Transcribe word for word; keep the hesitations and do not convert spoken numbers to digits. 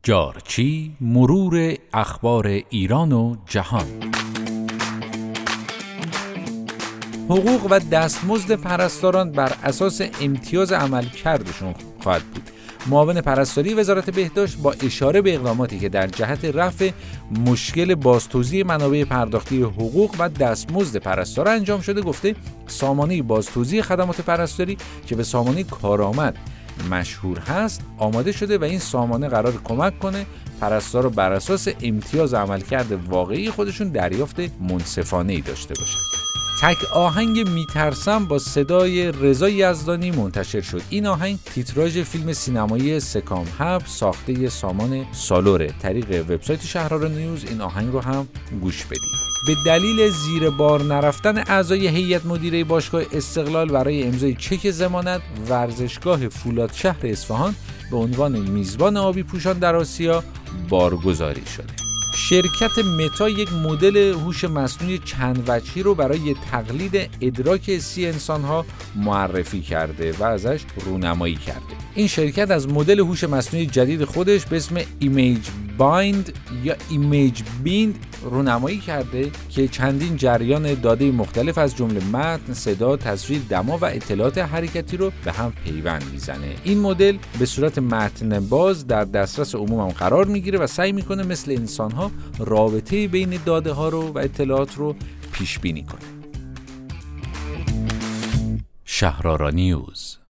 جارچی، مرور اخبار ایران و جهان. حقوق و دستمزد پرستاران بر اساس امتیاز عملکردشون خواهد بود. معاون پرستاری وزارت بهداشت با اشاره به اقداماتی که در جهت رفع مشکل بازتوزیع منابع پرداختی حقوق و دستمزد پرستاران انجام شده گفته سامانه بازتوزیع خدمات پرستاری که به سامانه کارآمد مشهور هست آماده شده و این سامانه قرار کمک کنه پرستار رو بر اساس امتیاز عملکرد واقعی خودشون دریافت منصفانه‌ای داشته باشن. تک آهنگ میترسم با صدای رضا یزدانی منتشر شد. این آهنگ تیتراژ فیلم سینمایی سکام هب ساخته سامان سالوره. طریق وبسایت شهرآرا نیوز این آهنگ رو هم گوش بدید. به دلیل زیر بار نرفتن اعضای هیئت مدیره باشگاه استقلال برای امضای چک ضمانت، ورزشگاه فولادشهر اصفهان به عنوان میزبان آبی پوشان در آسیا بارگذاری شده. شرکت متا یک مدل هوش مصنوعی چند وجهی رو برای تقلید ادراک حسی انسان‌ها معرفی کرده و ازش رونمایی کرده. این شرکت از مدل هوش مصنوعی جدید خودش به اسم ایمیج بایند یا ایمیج بیند رونمایی کرده که چندین جریان داده مختلف از جمله متن، صدا، تصویر، دما و اطلاعات حرکتی رو به هم پیوند میزنه. این مدل به صورت متن باز در دسترس عموم هم قرار میگیره و سعی میکنه مثل انسان‌ها رابطه بین داده ها رو و اطلاعات رو پیش بینی کنه. شهرآرا نیوز.